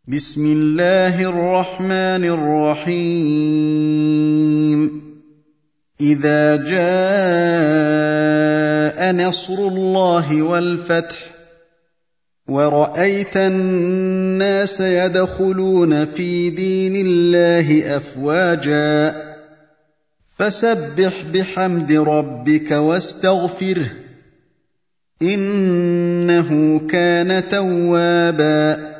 بسم الله الرحمن الرحيم إذا جاء نصر الله والفتح ورأيت الناس يدخلون في دين الله أفواجا فسبح بحمد ربك واستغفره إنه كان توابا